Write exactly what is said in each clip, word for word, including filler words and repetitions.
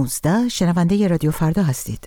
نوزده شنونده رادیو فردا هستید.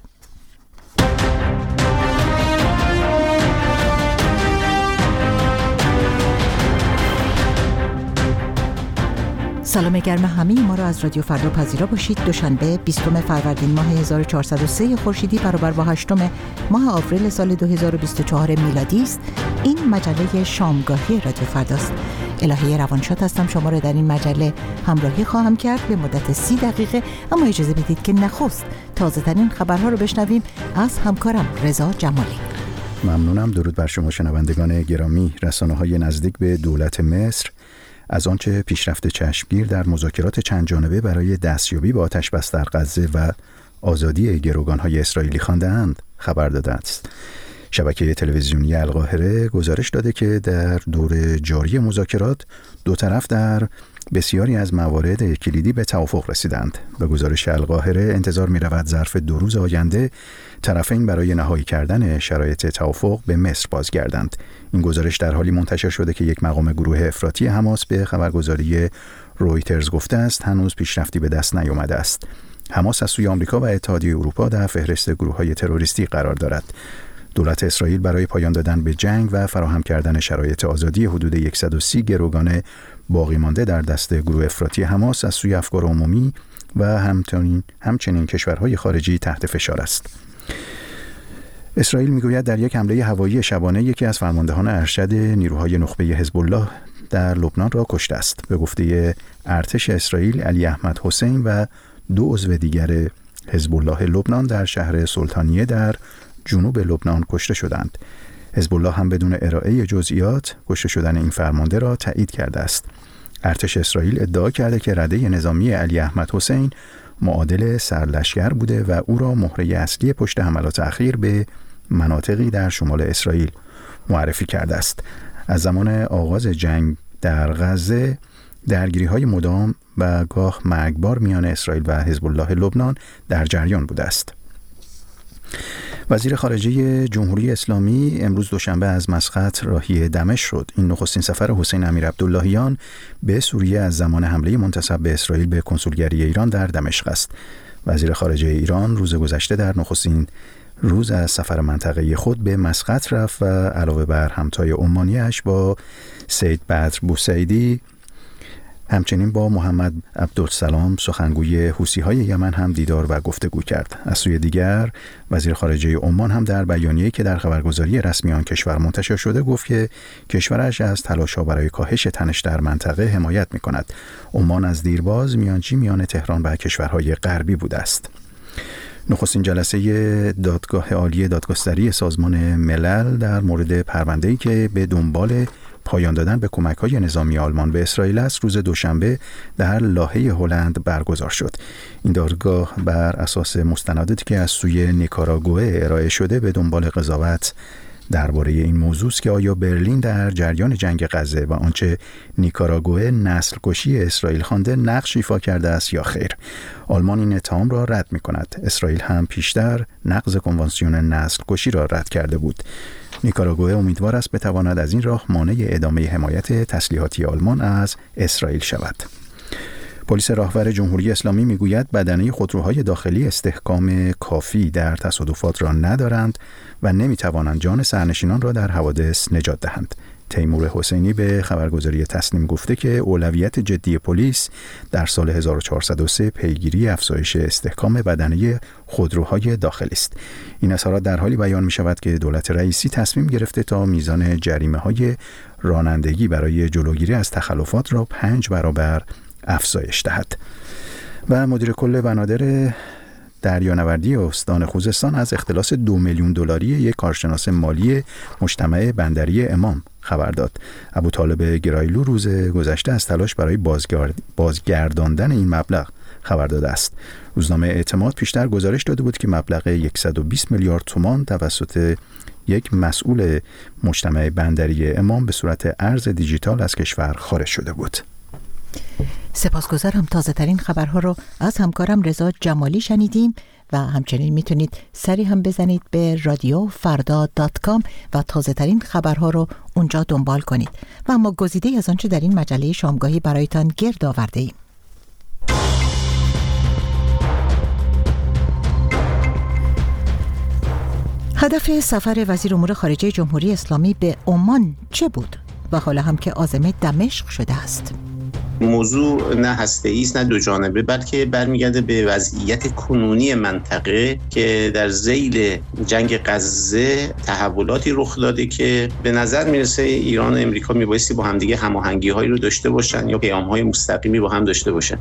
سلام گرم همه ما را از رادیو فردا پذیرا باشید. دوشنبه بیستم فروردین ماه هزار و چهارصد و سه خورشیدی برابر با هشتم ماه آوریل سال دو هزار و بیست و چهار میلادی است. این مجله شامگاهی رادیو فرداست. الهه روانشاد هستم، شما را در این مجله همراهی خواهم کرد به مدت سی دقیقه، اما اجازه بدید که نخست تازه ترین خبرها رو بشنویم از همکارم رضا جمالی. ممنونم. درود بر شما شنوندگان گرامی. رسانه‌های نزدیک به دولت مصر از آنچه پیشرفت چشمگیر در مذاکرات چند جانبه برای دستیابی به آتش‌بس در غزه و آزادی گروگان‌های اسرائیلی خوانده‌اند خبر داده است. شبکه تلویزیونی القاهره گزارش داده که در دور جاری مذاکرات دو طرف در بسیاری از موارد کلیدی به توافق رسیدند. به گزارش القاهره انتظار می‌رود ظرف دو روز آینده طرفین برای نهایی کردن شرایط توافق به مصر بازگردند. این گزارش در حالی منتشر شده که یک مقام گروه افراطی حماس به خبرگزاری رویترز گفته است هنوز پیشرفتی به دست نیامده است. حماس از سوی آمریکا و اتحادیه اروپا در فهرست گروه‌های تروریستی قرار دارد. دولت اسرائیل برای پایان دادن به جنگ و فراهم کردن شرایط آزادی حدود صد و سی گروگان باقی مانده در دست گروه افراطی حماس از سوی افکار عمومی و همچنین همچنین کشورهای خارجی تحت فشار است. اسرائیل میگوید در یک حمله هوایی شبانه یکی از فرماندهان ارشد نیروهای نخبه حزب الله در لبنان را کشته است. به گفته ارتش اسرائیل، علی احمد حسین و دو عضو دیگر حزب الله لبنان در شهر سلطانیه در جنوب لبنان کشته شدند. حزب الله هم بدون ارائه جزئیات کشته شدن این فرمانده را تایید کرده است. ارتش اسرائیل ادعا کرده که رده نظامی علی احمد حسین معادل سرلشکر بوده و او را مهره اصلی پشت حملات اخیر به مناطقی در شمال اسرائیل معرفی کرده است. از زمان آغاز جنگ در غزه درگیری‌های مدام و گاه مرگبار میان اسرائیل و حزب الله لبنان در جریان بوده است. وزیر خارجه جمهوری اسلامی امروز دوشنبه از مسقط راهی دمشق شد. این نخستین سفر حسین امیرعبداللهیان به سوریه از زمان حمله منتصب به اسرائیل به کنسولگری ایران در دمشق است. وزیر خارجه ایران روز گذشته در نخستین روز از سفر منطقه‌ای خود به مسقط رفت و علاوه بر همتای عمانیش با سید بدر بوسیدی همچنین با محمد عبدالسلام سخنگوی حوثی‌های یمن هم دیدار و گفتگو کرد. از سوی دیگر وزیر خارجه عمان هم در بیانیه‌ای که در خبرگزاری رسمی آن کشور منتشر شده گفت که کشورش از تلاش‌ها برای کاهش تنش در منطقه حمایت می‌کند. عمان از دیرباز میانجی میان تهران و کشورهای غربی بوده است. نخستین جلسه دادگاه عالی دادگستری سازمان ملل در مورد پرونده‌ای که به دنبال پایان دادن به کمک‌های نظامی آلمان به اسرائیل است روز دوشنبه در لاهه هلند برگزار شد. این دادگاه بر اساس مستنداتی که از سوی نیکاراگوئه ارائه شده به دنبال قضاوت درباره این موضوع است که آیا برلین در جریان جنگ غزه و آنچه نیکاراگوئه نسل کشی اسرائیل خوانده نقش ایفا کرده است یا خیر. آلمان این اتهام را رد می‌کند. اسرائیل هم پیشتر نقض کنوانسیون نسل کشی را رد کرده بود. نیکاراگوئه امیدوار است بتواند از این راه مانع ادامه حمایت تسلیحاتی آلمان از اسرائیل شود. پلیس راهور جمهوری اسلامی میگوید بدنه خودروهای داخلی استحکام کافی در تصادفات را ندارند و نمیتوانند جان سرنشینان را در حوادث نجات دهند. تیمور حسینی به خبرگزاری تسنیم گفته که اولویت جدی پلیس در سال هزار و چهارصد و سه پیگیری افزایش استحکام بدنه خودروهای داخلی است. این اظهارات در حالی بیان می شود که دولت رئیسی تصمیم گرفته تا میزان جریمه های رانندگی برای جلوگیری از تخلفات را پنج برابر افزایش دهد. و مدیر کل بنادر دریانوردی استان خوزستان از اختلاس دو میلیون دلاری یک کارشناس مالی مجتمع بندری امام خبر داد. ابوطالب گرایلو روز گذشته از تلاش برای بازگرد... بازگرداندن این مبلغ خبر داده است. روزنامه اعتماد پیشتر گزارش داده بود که مبلغ صد و بیست میلیارد تومان توسط یک مسئول مجتمع بندری امام به صورت ارز دیجیتال از کشور خارج شده بود. سپاسگزارم. تازه ترین خبرها رو از همکارم رضا جمالی شنیدیم و همچنین میتونید سری هم بزنید به رادیو فردا دات کام و تازه ترین خبرها رو اونجا دنبال کنید. و اما گزیده از آنچه در این مجله شامگاهی برایتان گرد آورده ایم. هدف سفر وزیر امور خارجه جمهوری اسلامی به عمان چه بود و حالا هم که عازم دمشق شده است؟ موضوع نه هسته‌ای است نه دو جانبه، بلکه برمیگرده به وضعیت کنونی منطقه که در ذیل جنگ غزه تحولاتی رخ داده که به نظر میرسه ایران و امریکا میبایستی با همدیگه هماهنگی‌هایی رو داشته باشن یا پیام‌های مستقیمی با هم داشته باشن.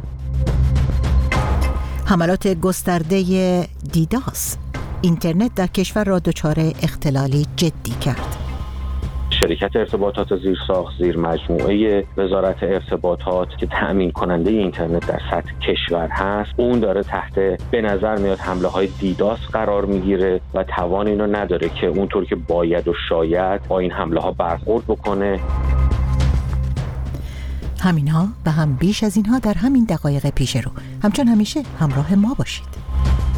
حملات گسترده دیداس اینترنت در کشور را دچار اختلالی جدی کرد. شرکت ارتباطات زیرساخت زیر مجموعه وزارت ارتباطات که تأمین کننده اینترنت در سطح کشور هست، اون داره تحت به نظر میاد حمله های دیداس قرار میگیره و توان اینو نداره که اونطور که باید و شاید با این حمله ها برخورد بکنه. همینها و هم بیش از اینها در همین دقایق پیش رو. همچون همیشه همراه ما باشید.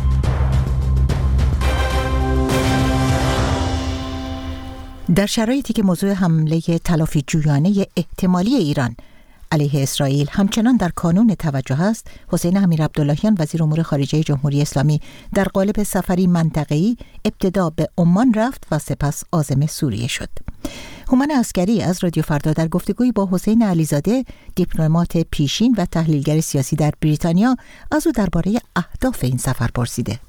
در شرایطی که موضوع حمله تلافی جویانه احتمالی ایران علیه اسرائیل همچنان در کانون توجه است، حسین امیرعبداللهیان وزیر امور خارجه جمهوری اسلامی در قالب سفری منطقه‌ای ابتدا به عمان رفت و سپس عازم سوریه شد. هومن عسکری از رادیو فردا در گفتگویی با حسین علیزاده، دیپلمات پیشین و تحلیلگر سیاسی در بریتانیا، از او درباره اهداف این سفر پرسیده.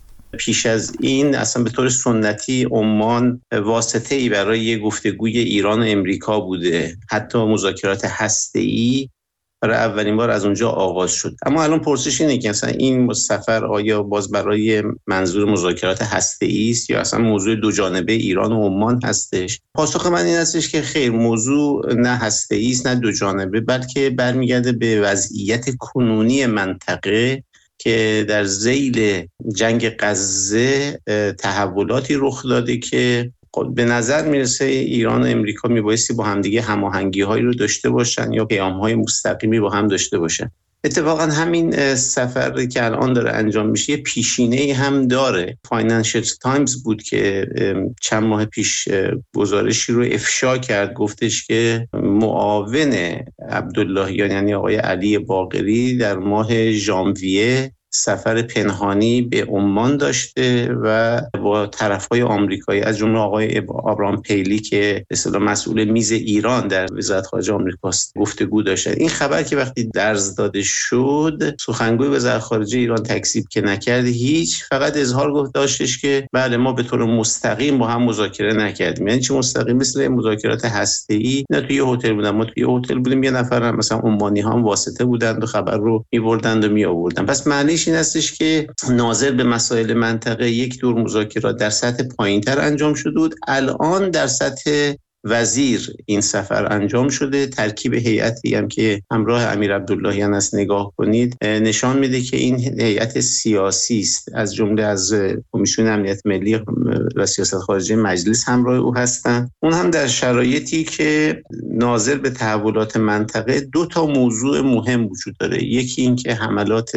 پیش از این اصلا به طور سنتی عمان واسطه‌ای برای یه گفتگوی ایران و امریکا بوده، حتی مذاکرات هسته‌ای برای اولین بار از اونجا آغاز شد. اما الان پرسش اینه که اصلا این سفر آیا باز برای منظور مذاکرات هسته‌ای است یا اصلا موضوع دو جانبه ایران و عمان هستش؟ پاسخ من این هستش که خیر، موضوع نه هسته‌ای است نه دو جانبه، بلکه برمیگرده به وضعیت کنونی منطقه که در ذیل جنگ غزه تحولاتی رخ داده که به نظر میرسه ایران و امریکا میبایستی با همدیگه هماهنگی‌هایی رو داشته باشن یا پیام‌های مستقیمی با هم داشته باشن. اتفاقا همین سفر که الان داره انجام میشه یه پیشینه‌ای هم داره. فاینانشل تایمز بود که چند ماه پیش گزارشی رو افشا کرد، گفتش که معاون عبداللهیان یعنی آقای علی باقری در ماه ژانویه سفر پنهانی به عمان داشته و با طرف‌های آمریکایی از جمله آقای ابراهام پیلی که به اصطلاح مسئول میز ایران در وزارت خارجه آمریکاست گفتگو داشتن. این خبر که وقتی درز داده شد، سخنگوی وزارت خارجه ایران تکذیب که نکرد هیچ، فقط اظهار گفت داشتش که بله ما به طور مستقیم با هم مذاکره نکردیم. یعنی چه مستقیم؟ مثل مذاکرات هسته‌ای. نه توی هتل بودن، ما توی هتل بودیم، یه نفر مثلا عمانی ها هم واسطه بودند و خبر رو می‌بردند و می‌آوردن. پس معنی این هستش که ناظر به مسائل منطقه یک دور مذاکرات در سطح پایین‌تر انجام شده بود، الان در سطح وزیر این سفر انجام شده. ترکیب هیئتی هم که همراه امیرعبداللهیان است نگاه کنید نشان میده که این هیئت سیاسی است، از جمله از کمیسیون امنیت ملی و سیاست خارجه مجلس همراه او هستند. اون هم در شرایطی که ناظر به تحولات منطقه دو تا موضوع مهم وجود داره. یکی این که حملات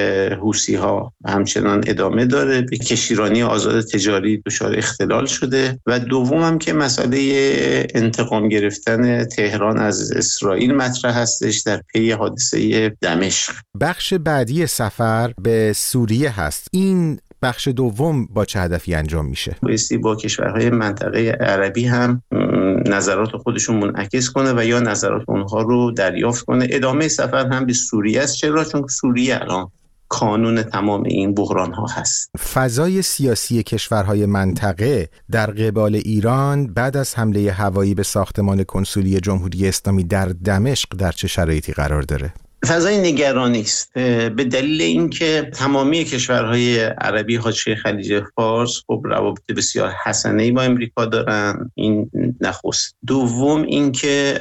حوثی ها همچنان ادامه داره، به کشتیرانی آزاد تجاری دچار اختلال شده، و دوم هم که مسئله انتقام گرفتن تهران از اسرائیل مطرح هستش در پی حادثه دمشق. بخش بعدی سفر به سوریه هست. این بخش دوم با چه هدفی انجام میشه؟ بایستی با کشورهای منطقه عربی هم نظرات خودشون منعکس کنه و یا نظرات اونها رو دریافت کنه. ادامه سفر هم به سوریه است. چرا؟ چون سوریه الان کانون تمام این بحران ها هست. فضای سیاسی کشورهای منطقه در قبال ایران بعد از حمله هوایی به ساختمان کنسولی جمهوری اسلامی در دمشق در چه شرایطی قرار داره؟ فضای نگرانی است، به دلیل اینکه تمامی کشورهای عربی حاشیه خلیج فارس خب روابط بسیار حسنه‌ای با امریکا دارن. این نخست. دوم اینکه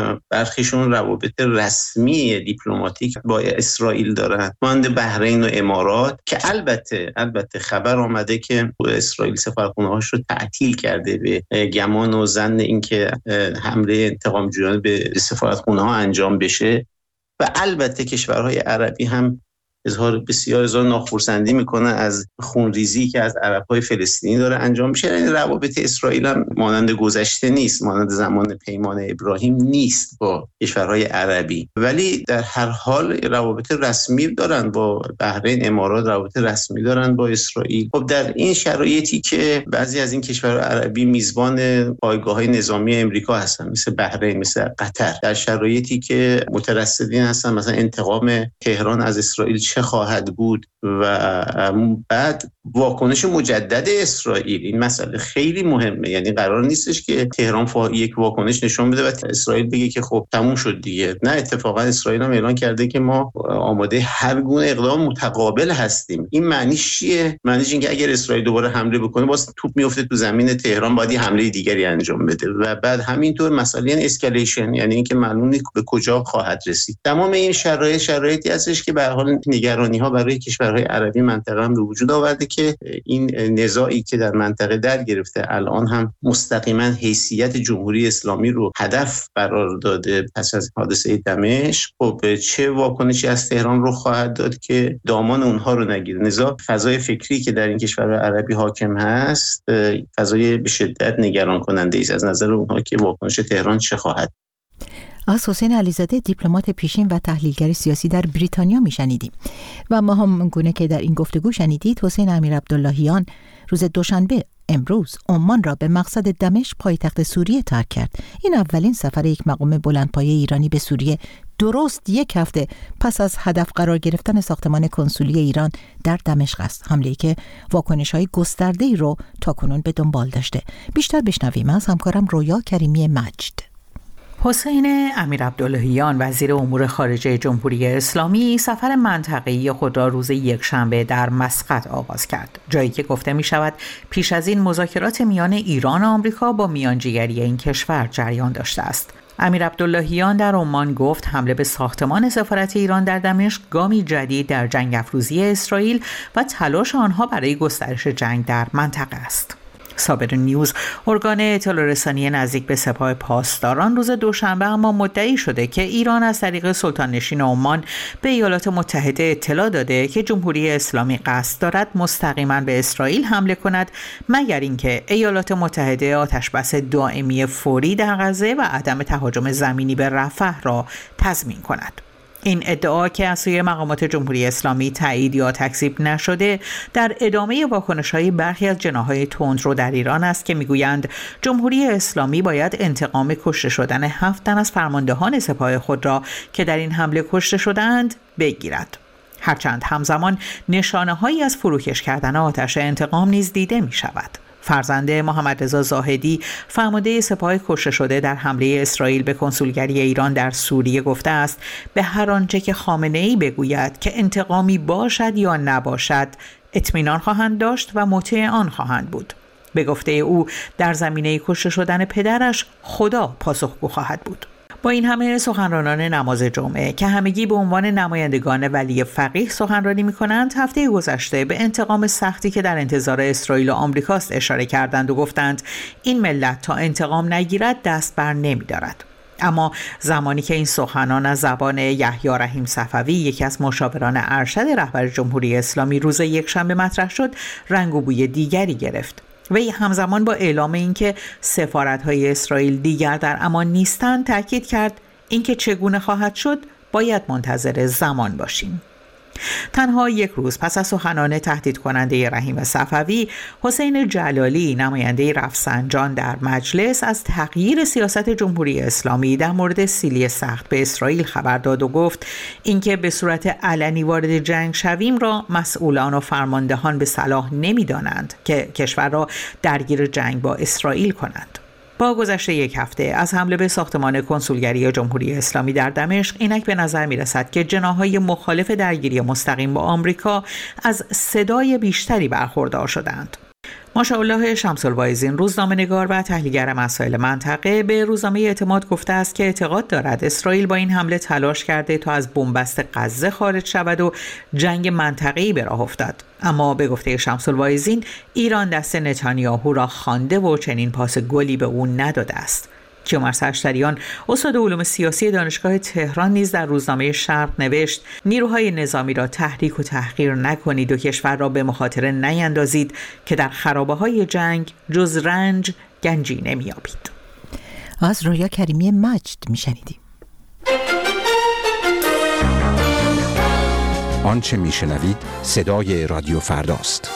برخیشون روابط رسمی دیپلماتیک با اسرائیل دارن، مانند بحرین و امارات، که البته البته خبر آمده که اسرائیل سفارتخونه‌هاش رو تعطیل کرده به گمان و ظن اینکه حمله انتقام جویانه به سفارتخونه‌ها انجام بشه. و البته کشورهای عربی هم اظهار بسیار اظهار ناخرسندی میکنه از خونریزی که از عرب‌های فلسطینی داره انجام میشه. یعنی روابط اسرائیل هم مانند گذشته نیست، مانند زمان پیمان ابراهیم نیست با کشورهای عربی، ولی در هر حال روابط رسمی دارن با بحرین، امارات روابط رسمی دارن با اسرائیل. خب در این شرایطی که بعضی از این کشورهای عربی میزبان پایگاه‌های نظامی آمریکا هستن، مثل بحرین، مثل قطر، در شرایطی که مترصدین هستن مثلا انتقام تهران از اسرائیل چه خواهد بود و بعد واکنش مجدد اسرائیل، این مسئله خیلی مهمه. یعنی قرار نیستش که تهران فا یک واکنش نشون بده و اسرائیل بگه که خب تموم شد دیگه. نه، اتفاقا اسرائیل هم اعلان کرده که ما آماده هر گونه اقدام متقابل هستیم. این معنیش چیه؟ معنیش این که اگر اسرائیل دوباره حمله بکنه باز توپ میفته تو زمین تهران، باید حمله دیگری انجام بده و بعد همینطور مسئله اسکالیشن، یعنی اینکه معلوم نیست به کجا خواهد رسید. تمام این شرایط شرایطی هستش که به هر حال نگرانی‌ها برای کشورهای عربی منطقه هم به وجود آورده که این نزاعی که در منطقه در گرفته الان هم مستقیما حیثیت جمهوری اسلامی رو هدف قرار داده پس از حادثه دمشق. خب چه واکنشی از تهران رو خواهد داد که دامان اونها رو نگیره؟ نزاع فضای فکری که در این کشورهای عربی حاکم هست فضای به شدت نگران کننده است از نظر اونها که واکنش تهران چه خواهد. از حسین علیزاده، دیپلمات پیشین و تحلیلگر سیاسی در بریتانیا میشنیدیم و ما هم گونه که در این گفتگو شنیدید حسین امیرعبداللهیان روز دوشنبه امروز عمان را به مقصد دمشق پایتخت سوریه ترک کرد. این اولین سفر یک مقام بلندپایه ایرانی به سوریه درست یک هفته پس از هدف قرار گرفتن ساختمان کنسولی ایران در دمشق است، حمله‌ای که واکنش‌های گسترده‌ای رو تاکنون به دنبال داشته. بیشتر بشنویم از همکارم رویا کریمی مجد. حسین امیرعبداللهیان وزیر امور خارجه جمهوری اسلامی سفر منطقه‌ای خود را روز یکشنبه در مسقط آغاز کرد، جایی که گفته می شود پیش از این مذاکرات میان ایران و آمریکا با میانجیگری این کشور جریان داشته است. امیرعبداللهیان در عمان گفت حمله به ساختمان سفارت ایران در دمشق گامی جدید در جنگ افروزی اسرائیل و تلاش آنها برای گسترش جنگ در منطقه است. صابر نیوز، ارگان اطلاع رسانی نزدیک به سپاه پاسداران، روز دوشنبه اما مدعی شده که ایران از طریق سلطان نشین عمان به ایالات متحده اطلاع داده که جمهوری اسلامی قصد دارد مستقیما به اسرائیل حمله کند، مگر اینکه ایالات متحده آتشبس دائمی فوری در غزه و عدم تهاجم زمینی به رفح را تضمین کند. این ادعا که از سوی مقامات جمهوری اسلامی تایید یا تکذیب نشده در ادامه واکنش‌های برخی از جناح‌های تندرو در ایران است که می‌گویند جمهوری اسلامی باید انتقام کشته شدن هفت تن از فرماندهان سپاه خود را که در این حمله کشته شدند بگیرد. هرچند همزمان نشانه‌هایی از فروکش کردن آتش انتقام نیز دیده می‌شود. فرزند محمد رضا زاهدی، فرمانده سپاه کشته شده در حمله اسرائیل به کنسولگری ایران در سوریه، گفته است به هر آنچه که خامنه‌ای بگوید که انتقامی باشد یا نباشد اطمینان خواهند داشت و مطیع آن خواهند بود. به گفته او در زمینه کشته شدن پدرش خدا پاسخگو خواهد بود. با این همه سخنرانان نماز جمعه که همگی به عنوان نمایندگان ولی فقیه سخنرانی می‌کنند، هفته گذشته به انتقام سختی که در انتظار اسرائیل و آمریکاست اشاره کردند و گفتند این ملت تا انتقام نگیرد دست بر نمی‌دارد. اما زمانی که این سخنان از زبان یحیی رحیم صفوی، یکی از مشاوران ارشد رهبر جمهوری اسلامی، روز یکشنبه مطرح شد، رنگ و بوی دیگری گرفت. وی همزمان با اعلام اینکه سفارت‌های اسرائیل دیگر در امان نیستند تاکید کرد اینکه چگونه خواهد شد باید منتظر زمان باشیم. تنها یک روز پس از سخنان تهدید کننده رحیم صفوی، حسین جلالی، نماینده رفسنجان در مجلس، از تغییر سیاست جمهوری اسلامی در مورد سیلی سخت به اسرائیل خبر داد و گفت اینکه به صورت علنی وارد جنگ شویم را مسئولان و فرماندهان به صلاح نمی‌دانند که کشور را درگیر جنگ با اسرائیل کنند. با گذشت یک هفته از حمله به ساختمان کنسولگری جمهوری اسلامی در دمشق، اینک به نظر می‌رسد که جناح‌های مخالف درگیری مستقیم با آمریکا از صدای بیشتری برخوردار شدند. ماشاءالله شمس‌الواعظین، روزنامه‌نگار و تحلیلگر مسائل منطقه، به روزنامه اعتماد گفته است که اعتقاد دارد اسرائیل با این حمله تلاش کرده تا از بنبست غزه خارج شود و جنگ منطقه‌ای به راه افتد. اما به گفته شمس‌الواعظین، ایران دست نتانیاهو را خوانده و چنین پاس گلی به او نداده است. کیومرث اشتریان استاد علوم سیاسی دانشگاه تهران نیز در روزنامه شرق نوشت نیروهای نظامی را تحریک و تحقیر نکنید و کشور را به مخاطره نیندازید که در خرابه‌های جنگ جز رنج گنجی نمی‌یابید. از رویا کریمی مجد میشنیدیم. آنچه میشنوید صدای رادیو فرداست.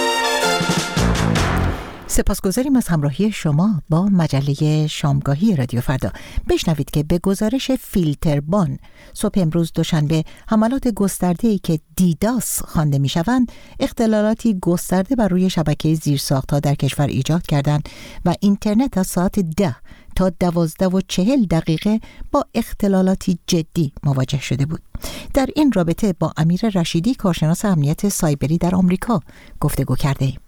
سپاسگزاریم از همراهی شما با مجله شامگاهی رادیو فردا. بشنوید که به گزارش فیلتربان صبح امروز دوشنبه حملات گسترده‌ای که دیداس خوانده می‌شوند اختلالاتی گسترده بر روی شبکه زیرساخت‌ها در کشور ایجاد کردند و اینترنت از ساعت ده تا دوازده و چهل دقیقه با اختلالاتی جدی مواجه شده بود. در این رابطه با امیر رشیدی کارشناس امنیت سایبری در آمریکا گفتگو کرده ایم.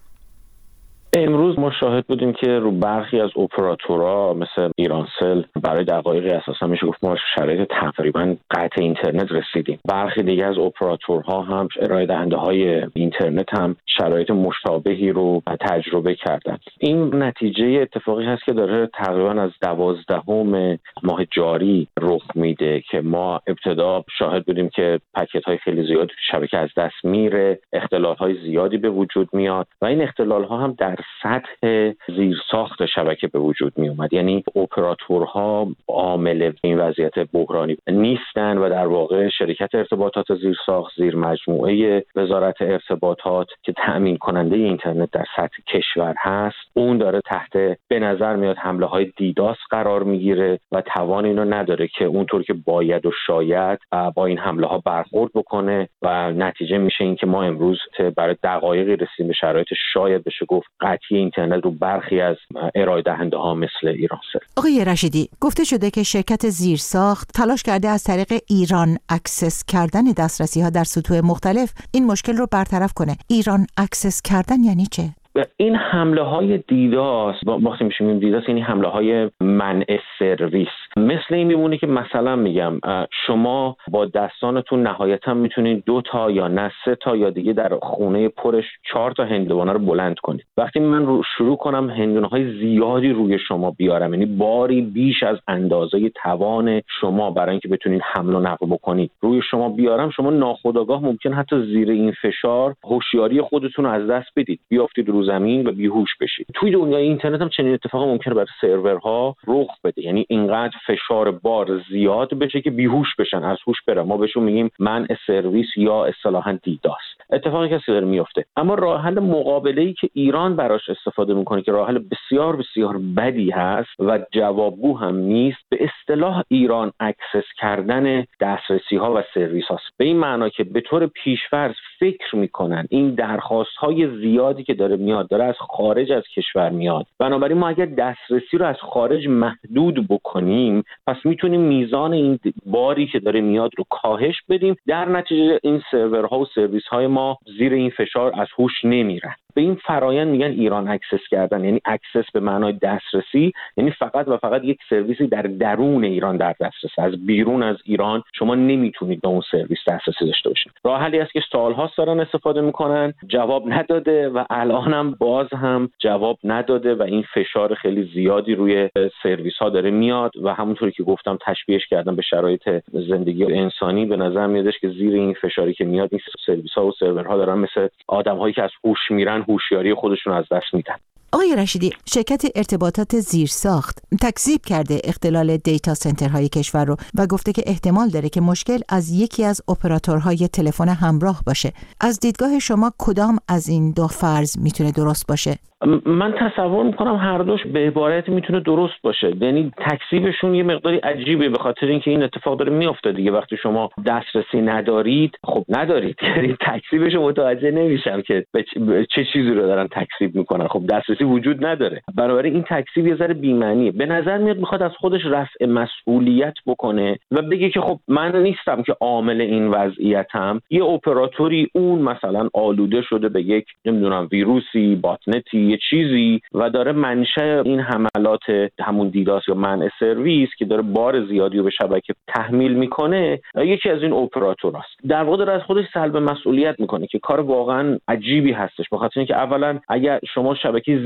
امروز ما شاهد بودیم که رو برخی از اپراتورها مثل ایرانسل برای دقایقی اساسا میشه گفت ما شرایط تقریبا قطع اینترنت رسیدیم. برخی دیگه از اپراتورها هم ارائه دهنده های اینترنت هم شرایط مشابهی رو تجربه کردن. این نتیجه اتفاقی هست که داره تقریبا از دوازدهم ماه جاری رخ میده که ما ابتدا شاهد بودیم که پکت های خیلی زیادی شبکه از دست میره، اختلال های زیادی به وجود میاد و این اختلال ها هم در سطح زیرساخت شبکه به وجود می اومد. یعنی اپراتورها عامل این وضعیت بحرانی نیستن و در واقع شرکت ارتباطات زیرساخت زیر مجموعه وزارت ارتباطات که تأمین کننده اینترنت در سطح کشور هست اون داره تحت به نظر میاد حمله های دیداس قرار میگیره و توان اینو نداره که اونطور که باید و شاید با این حمله ها برخورد بکنه و نتیجه میشه این که ما امروز برای دقایقی رسیدیم به شرایط شاید بشه گفت قطعی اینترنت رو برخی از ارائه دهنده ها مثل ایرانسل. آقای رشیدی، گفته شده که شرکت زیرساخت تلاش کرده از طریق ایران اکسس کردن دسترسی ها در سطوح مختلف این مشکل رو برطرف کنه. ایران اکسس کردن یعنی چه؟ این حمله های دیداس وقتی میشیم دیداس یعنی حمله های منع سرویس مثل این میمونه که مثلا میگم شما با دستانتون نهایتا میتونید دو تا یا نه سه تا یا دیگه در خونه پرش چهار تا هندوانه رو بلند کنید. وقتی من رو شروع کنم هندونه های زیادی روی شما بیارم یعنی باری بیش از اندازه توان شما برای اینکه بتونید حمل و نقل بکنید روی شما بیارم، شما ناخودآگاه ممکن حتی زیر این فشار هوشیاری خودتون رو از دست بدید، بیافتید رو زمین و بیهوش بشید. توی دنیای اینترنت هم چنین اتفاقی ممکنه برای سرورها رخ بده، یعنی اینقدر فشار بار زیاد بشه که بیهوش بشن، از هوش برن. ما بهشون میگیم منع سرویس یا اصطلاحاً دیداس. اتفاقی که داره میفته. اما راه حل مقابله‌ای که ایران براش استفاده میکنه که راه حل بسیار بسیار بدی هست و جوابگو هم نیست، به اصطلاح ایران اکسس کردن دسترسی ها و سرویس هاست. به این معنا که به طور پیش‌فرض فکر میکنن این درخواست های زیادی که داره میاد داره از خارج از کشور میاد، بنابراین ما اگر دسترسی رو از خارج محدود بکنیم پس میتونیم میزان این باری که داره میاد رو کاهش بدیم، در نتیجه این سرورها و سرویس های ما زیر این فشار از هوش نمیرن. به این فرایند میگن ایران اکسس کردن، یعنی اکسس به معنای دسترسی، یعنی فقط و فقط یک سرویسی در درون ایران در دسترس، از بیرون از ایران شما نمیتونید به اون سرویس دسترسی داشته باشید. راه حلی است که سال‌هاست دارن استفاده میکنن، جواب نداده و الان هم باز هم جواب نداده و این فشار خیلی زیادی روی سرویس ها داره میاد و همونطوری که گفتم تشبیهش کردم به شرایط زندگی انسانی. به نظر میادش که زیر این فشاری که میاد این سرویس ها و سرورها دارن مثل آدم‌هایی که از هوش میرن هوشیاری خودشون از دست میدن. آقای رشیدی، شرکت ارتباطات زیرساخت تکذیب کرده اختلال دیتا سنترهای کشور رو و گفته که احتمال داره که مشکل از یکی از اپراتورهای تلفن همراه باشه. از دیدگاه شما کدام از این دو فرض میتونه درست باشه؟ من تصور میکنم هر دوش به عبارت میتونه درست باشه، یعنی تکذیبشون یه مقداری عجیبه به خاطر اینکه این اتفاق داره میفته دیگه. وقتی شما دسترسی ندارید خب ندارید، یعنی تکذیبش متوجه نمیشم که چه چیزی رو دارن تکذیب میکنن. خب دسترسی وجود نداره، بنابراین این تکذیب یه ذره بی‌معنیه. به نظر میاد میخواد از خودش رفع مسئولیت بکنه و بگه که خب من نیستم که عامل این وضعیتم، یه اپراتوری اون مثلا آلوده شده به یک نمیدونم ویروسی، باتنتی، یه چیزی و داره منشأ این حملات همون دیداس یا منع سرویس که داره بار زیادی رو به شبکه تحمیل میکنه یکی از این اپراتوراست. در واقع داره از خودش سلب مسئولیت میکنه که کار واقعا عجیبی هستش، به خاطر اینکه اولا اگر شما شبکه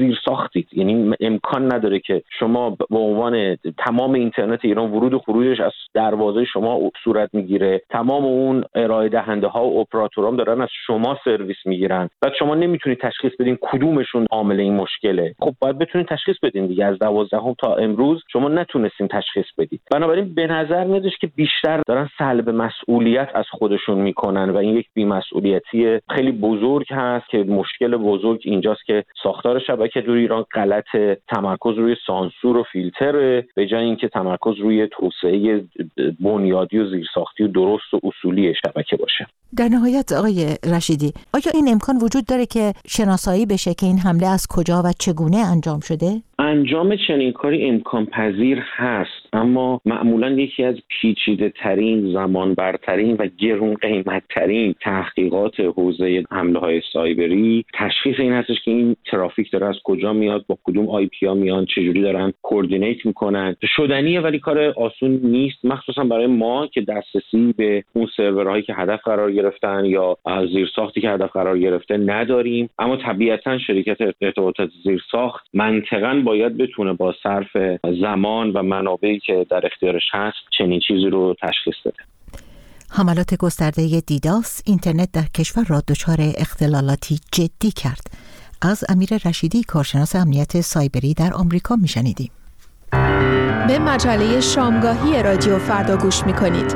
زیرساختید. یعنی امکان نداره که شما به عنوان تمام اینترنت ایران ورود و خروجش از دروازه شما صورت میگیره، تمام اون ارائه دهنده ها و اپراتورام دارن از شما سرویس میگیرن، بعد شما نمیتونید تشخیص بدین کدومشون عامل این مشکله. خب باید بتونید تشخیص بدین دیگه. از دوازدهم تا امروز شما نتونستین تشخیص بدید. بنابراین به نظر میادش که بیشتر دارن سلب مسئولیت از خودشون میکنن و این یک بی‌مسئولیتی خیلی بزرگ هست که مشکل بزرگ اینجاست که ساختار شبکه دور ایران غلطه، تمرکز روی سانسور و فیلتر به جای اینکه تمرکز روی توسعه بنیادی و زیرساختی و درست و اصولی شبکه باشه. در نهایت آقای رشیدی، آیا این امکان وجود داره که شناسایی بشه که این حمله از کجا و چگونه انجام شده؟ انجام چنین کاری امکان پذیر هست، اما معمولا یکی از پیچیده ترین، زمان برترین و گرون قیمت ترین تحقیقات حوزه حمله های سایبری تشخیص این هستش که این ترافیک داره از کجا میاد، با کدوم آی پی ها میان، چجوری دارن کوردینیت میکنن. شدنیه ولی کار آسون نیست، مخصوصا برای ما که دسترسی به اون سرورهایی که هدف قرار گرفتن یا زیرساختی که هدف قرار گرفته نداریم. اما طبیعتا شرکت ارتباطات زیرساخت منطقاً باید بتونه با صرف زمان و منابعی که در اختیارش هست چنین چیزی رو تشخیص بده. حملات گسترده دیداس اینترنت در کشور را دچار اختلالاتی جدی کرد. از امیر رشیدی، کارشناس امنیت سایبری در آمریکا میشنیدیم. به مجله شامگاهی رادیو فردا گوش میکنید.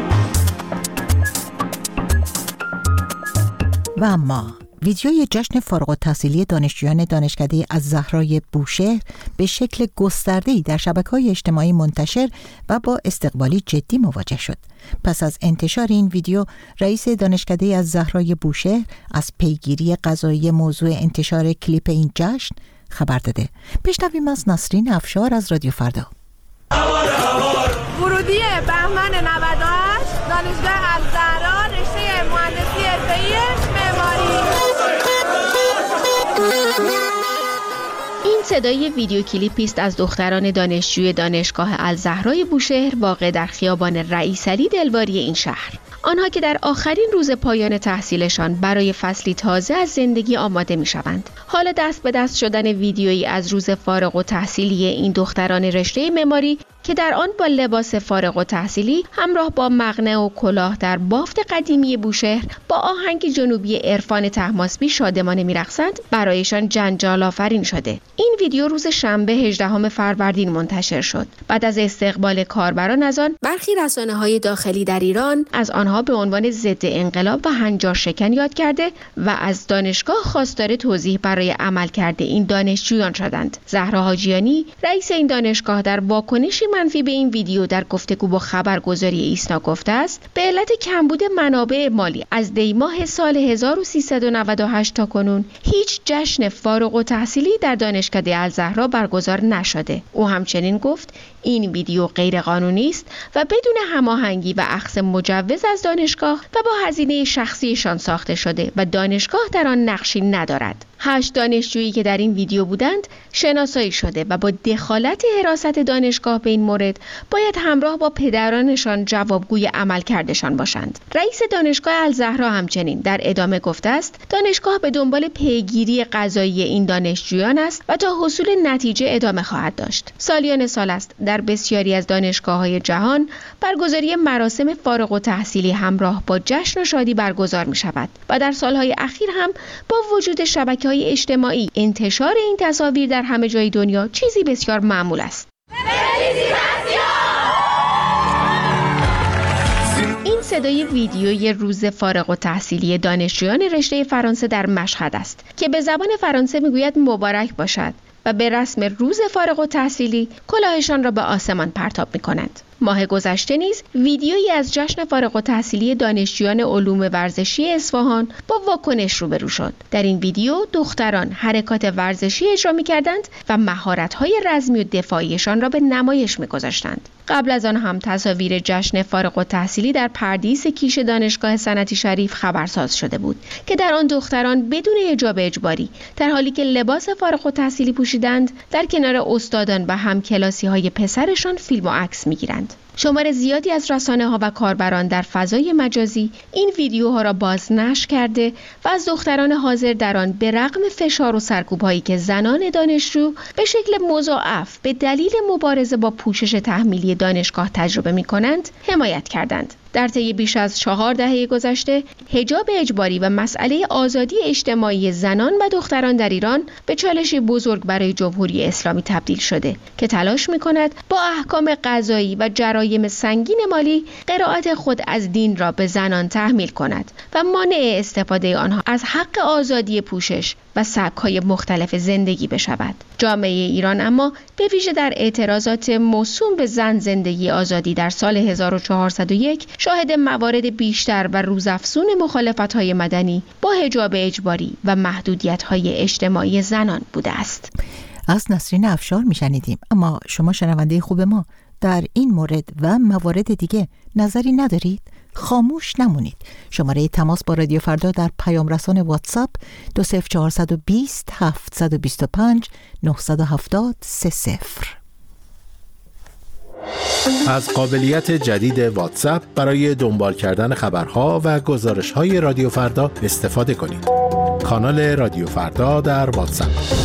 و اما ویدیوی جشن فارغ التحصیلی دانشجویان دانشکده الزهرای بوشهر به شکل گسترده‌ای در شبکه‌های اجتماعی منتشر و با استقبالی جدی مواجه شد. پس از انتشار این ویدیو، رئیس دانشکده الزهرای بوشهر از پیگیری قضایی موضوع انتشار کلیپ این جشن خبر داده. بشنویم از نسرین افشار از رادیو فردا. ورودی بهمن نود و هشت، دانشگاه الزهرا، رشته مهندسی حرفه‌ای معماری. این صدای ویدیو کلیپی است از دختران دانشجوی دانشگاه الزهرای بوشهر واقع در خیابان رئیس علی دلواری این شهر. آنها که در آخرین روز پایان تحصیلشان برای فصلی تازه از زندگی آماده می شوند. حال دست به دست شدن ویدیویی از روز فارغ التحصیلی این دختران رشته معماری که در آن با لباس فارغ التحصیلی همراه با مقنعه و کلاه در بافت قدیمی بوشهر با آهنگ جنوبی عرفان طهماسبی شادمانه می‌رقصند، برایشان جنجال آفرین شده. این ویدیو روز شنبه هجدهم فروردین منتشر شد. بعد از استقبال کاربران از آن، برخی رسانه‌های داخلی در ایران از آنها به عنوان ضد انقلاب و هنجار شکن یاد کرده و از دانشگاه خواستار توضیح برای عملکرد این دانشجویان شدند. زهرا حاجیانی، رئیس این دانشگاه، در واکنشی منفی به این ویدیو در گفتگو با خبرگزاری ایسنا گفته است به علت کمبود منابع مالی از دی ماه سال هزار و سیصد و نود و هشت تا کنون هیچ جشن فارغ التحصیلی در دانشکده الزهرا برگزار نشده. او همچنین گفت این ویدیو غیر قانونی است و بدون هماهنگی و اخذ مجوز از دانشگاه و با هزینه شخصیشان ساخته شده و دانشگاه در آن نقشی ندارد. هشت دانشجویی که در این ویدیو بودند شناسایی شده و با دخالت حراست دانشگاه به این مورد باید همراه با پدرانشان جوابگوی عملکردشان باشند. رئیس دانشگاه الزهرا همچنین در ادامه گفته است دانشگاه به دنبال پیگیری قضایی این دانشجویان است و تا حصول نتیجه ادامه خواهد داشت. سالیان سال است در بسیاری از دانشگاه‌های جهان برگزاری مراسم فارغ التحصیلی همراه با جشن و شادی برگزار می‌شود و در سالهای اخیر هم با وجود شبکه های اجتماعی انتشار این تصاویر در همه جای دنیا چیزی بسیار معمول است. این صدای ویدیوی روز فارغ التحصیلی دانشجویان رشته فرانسه در مشهد است که به زبان فرانسه میگوید مبارک باشد و به رسم روز فارغ التحصیلی کلاهشان را به آسمان پرتاب می‌کنند. ماه گذشته نیز ویدیویی از جشن فارغ التحصیلی دانشجویان علوم ورزشی اصفهان با واکنش روبرو شد. در این ویدیو دختران حرکات ورزشی اجرا می‌کردند و مهارت‌های رزمی و دفاعیشان را به نمایش می‌گذاشتند. قبل از آن هم تصاویر جشن فارغ التحصیلی در پردیس کیش دانشگاه صنعتی شریف خبرساز شده بود که در آن دختران بدون حجاب اجباری در حالی که لباس فارغ التحصیلی پوشیدند در کنار استادان و همکلاسی‌های پسرشان فیلم و عکس می‌گیرند. شمار زیادی از رسانه‌ها و کاربران در فضای مجازی این ویدیوها را بازنشر کرده و از دختران حاضر در آن به رغم فشار و سرکوب‌هایی که زنان دانشجو به شکل مضاعف به دلیل مبارزه با پوشش تحمیلی دانشگاه تجربه می‌کنند، حمایت کردند. در طی بیش از چهار دهه گذشته، حجاب اجباری و مسئله آزادی اجتماعی زنان و دختران در ایران به چالشی بزرگ برای جمهوری اسلامی تبدیل شده که تلاش می‌کند با احکام قضایی و جرایم سنگین مالی قرائت خود از دین را به زنان تحمیل کند و مانع استفاده آنها از حق آزادی پوشش و سبک‌های مختلف زندگی بشود. جامعه ایران اما به ویژه در اعتراضات موسوم به زن زندگی آزادی در سال هزار و چهارصد و یک شاهد موارد بیشتر و روزافزون مخالفت‌های مدنی با حجاب اجباری و محدودیت‌های اجتماعی زنان بوده است. از نسرین افشار میشنیدیم. اما شما شنونده خوب ما در این مورد و موارد دیگه نظری ندارید؟ خاموش نمونید. شماره تماس با رادیو فردا در پیام رسان واتساپ دو صفر چهارصد و بیست هفتصد و بیست و پنج نهصد و هفتاد سه صفر. از قابلیت جدید واتساپ برای دنبال کردن خبرها و گزارش‌های رادیو فردا استفاده کنید. کانال رادیو فردا در واتساپ.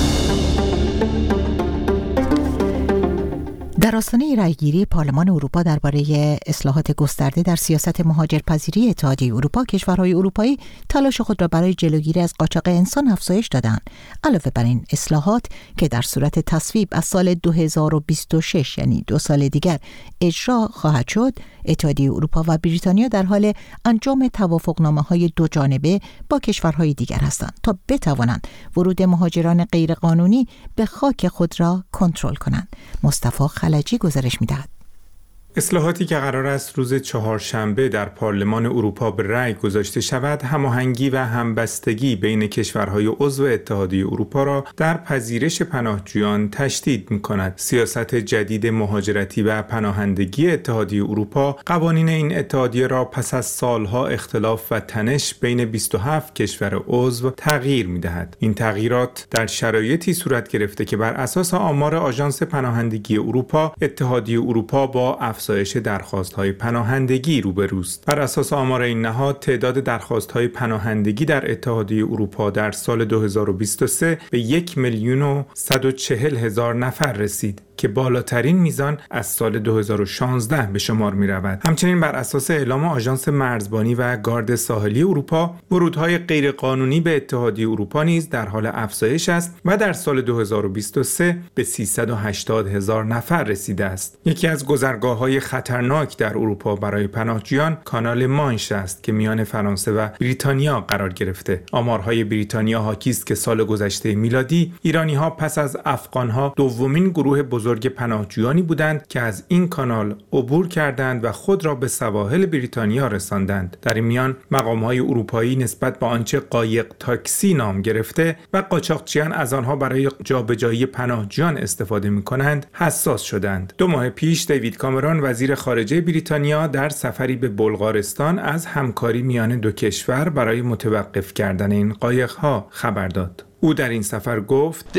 در آستانه رأیگیری پارلمان اروپا درباره اصلاحات گسترده در سیاست مهاجرپذیری اتحادیه اروپا، کشورهای اروپایی تلاش خود را برای جلوگیری از قاچاق انسان افزایش دادند. علاوه بر این اصلاحات که در صورت تصویب از سال دو هزار و بیست و شش یعنی دو سال دیگر اجرا خواهد شد، اتحادیه اروپا و بریتانیا در حال انجام توافقنامه‌های دو جانبه با کشورهای دیگر هستند تا بتوانند ورود مهاجران غیرقانونی به خاک خود را کنترل کنند. مصطفی خلجی گزارش می‌دهد. اصلاحاتی که قرار است روز چهارشنبه در پارلمان اروپا به رأی گذاشته شود، هماهنگی و همبستگی بین کشورهای عضو اتحادیه اروپا را در پذیرش پناهجویان تشدید می‌کند. سیاست جدید مهاجرتی و پناهندگی اتحادیه اروپا قوانین این اتحادیه را پس از سالها اختلاف و تنش بین بیست و هفت کشور عضو تغییر می‌دهد. این تغییرات در شرایطی صورت گرفته که بر اساس آمار آژانس پناهندگی اروپا، اتحادیه اروپا با افزایش درخواست‌های پناهندگی روبروست. بر اساس آمار این نهاد، تعداد درخواست‌های پناهندگی در اتحادیه اروپا در سال دو هزار و بیست و سه به یک میلیون و صد و چهل هزار نفر رسید که بالاترین میزان از سال دو هزار و شانزده به شمار می رود. همچنین بر اساس اعلام آژانس مرزبانی و گارد ساحلی اروپا، ورودهای غیرقانونی به اتحادیه اروپا نیز در حال افزایش است و در سال دو هزار و بیست و سه به سیصد و هشتاد هزار نفر رسیده است. یکی از گذرگاه‌های خطرناک در اروپا برای پناهجویان کانال مانش است که میان فرانسه و بریتانیا قرار گرفته. آمارهای بریتانیا حاکی است که سال گذشته میلادی ایرانی‌ها پس از افغان‌ها دومین گروه بزرگ پناهجویانی بودند که از این کانال عبور کردند و خود را به سواحل بریتانیا رساندند. در این میان مقام‌های اروپایی نسبت به آنچه قایق تاکسی نام گرفته و قاچاقچیان از آنها برای جابجایی پناهجویان استفاده می‌کنند حساس شدند. دو ماه پیش دیوید کامرون وزیر خارجه بریتانیا در سفری به بلغارستان از همکاری میان دو کشور برای متوقف کردن این قایق‌ها خبر داد. او در این سفر گفت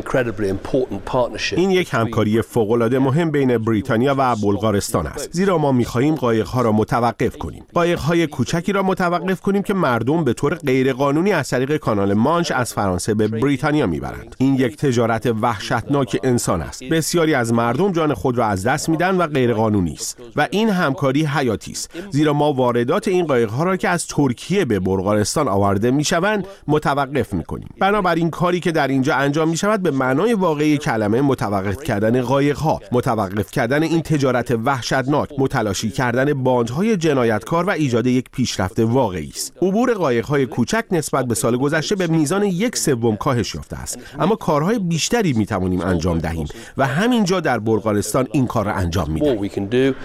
این یک همکاری فوق‌العاده مهم بین بریتانیا و بلغارستان است، زیرا ما می‌خواهیم قایق‌ها را متوقف کنیم. قایق‌های کوچکی را متوقف کنیم که مردم به طور غیرقانونی از طریق کانال مانش از فرانسه به بریتانیا می‌برند. این یک تجارت وحشتناک انسان است. بسیاری از مردم جان خود را از دست می‌دن و غیرقانونی است و این همکاری حیاتی است، زیرا ما واردات این قایق‌ها را که از ترکیه به بلغارستان آورده می‌شوند متوقف می‌کنیم. بنابراین این کاری که در اینجا انجام می شود به معنای واقعی کلمه متوقف کردن قایق‌ها، متوقف کردن این تجارت وحشتناک، متلاشی کردن باندهای جنایتکار و ایجاد یک پیشرفت واقعی است. عبور قایق‌های کوچک نسبت به سال گذشته به میزان یک سوم کاهش یافته است، اما کارهای بیشتری می توانیم انجام دهیم و همینجا در بلغارستان این کار را انجام می‌دهیم.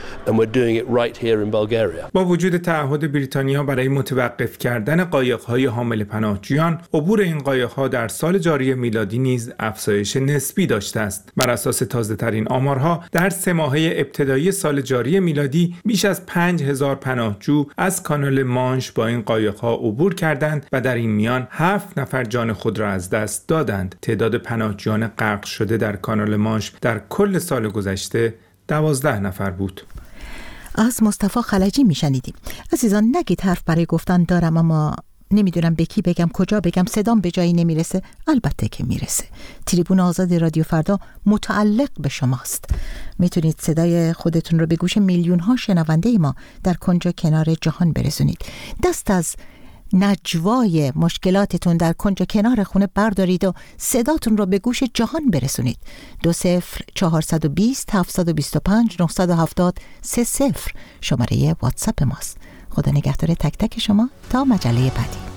با وجود تعهد بریتانیا برای متوقف کردن قایق‌های حامل پناهجویان، عبور این قایق‌ها در سال جاری میلادی نیز افزایش نسبی داشته است. بر اساس تازه‌ترین آمارها، در سه ماهه ابتدایی سال جاری میلادی بیش از پنج هزار پناهجو از کانال مانش با این قایق‌ها عبور کردند و در این میان هفت نفر جان خود را از دست دادند. تعداد پناهجویان غرق شده در کانال مانش در کل سال گذشته دوازده نفر بود. از مصطفی خلجی میشنیدیم. عزیزان نگید حرف برای گفتن دارم اما نمیدونم به کی بگم، کجا بگم، صدام به جایی نمیرسه. البته که میرسه. تریبون آزاد رادیو فردا متعلق به شماست. میتونید صدای خودتون رو به گوش میلیون ها شنونده ما در کنج کنار جهان برسونید. دست از نجوای مشکلاتتون در کنج کنار خونه بردارید و صداتون رو به گوش جهان برسونید. دو صفر چهارصد و بیست هفتصد و بیست و پنج نهصد و هفتاد سه صفر شماره واتساپ ماست. خدا نگهدار تک تک شما تا مجله بعدی.